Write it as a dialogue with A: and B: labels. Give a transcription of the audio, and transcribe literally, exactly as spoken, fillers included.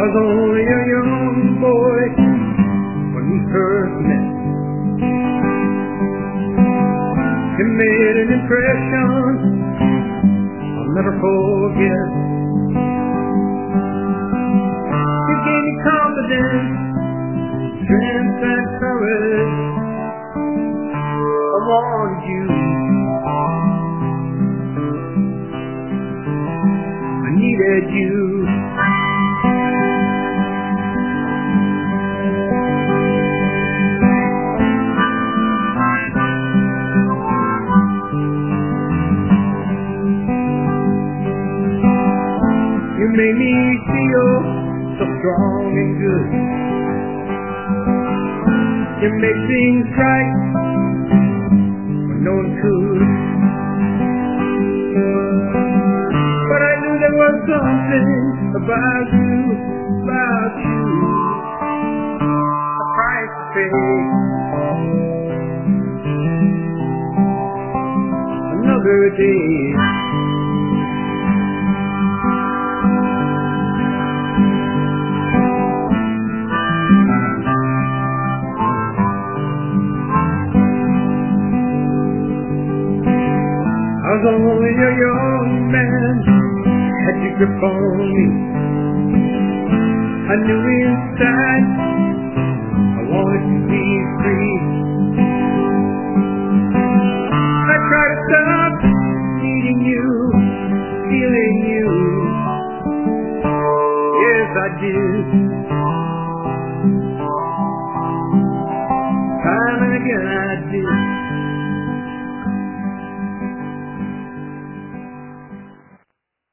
A: was only a young boy when we first met. You made an impression I'll never forget. You gave me confidence, strength and courage. I wanted you, I needed you. You made me feel so strong and good. You made things right when no one could. But I knew there was something about you, about you, a price to pay. Another day. I was only a young man, had your grip on me. I knew inside I wanted to be free. I tried to stop needing you, feeling you. Yes, I did. Time and again I did.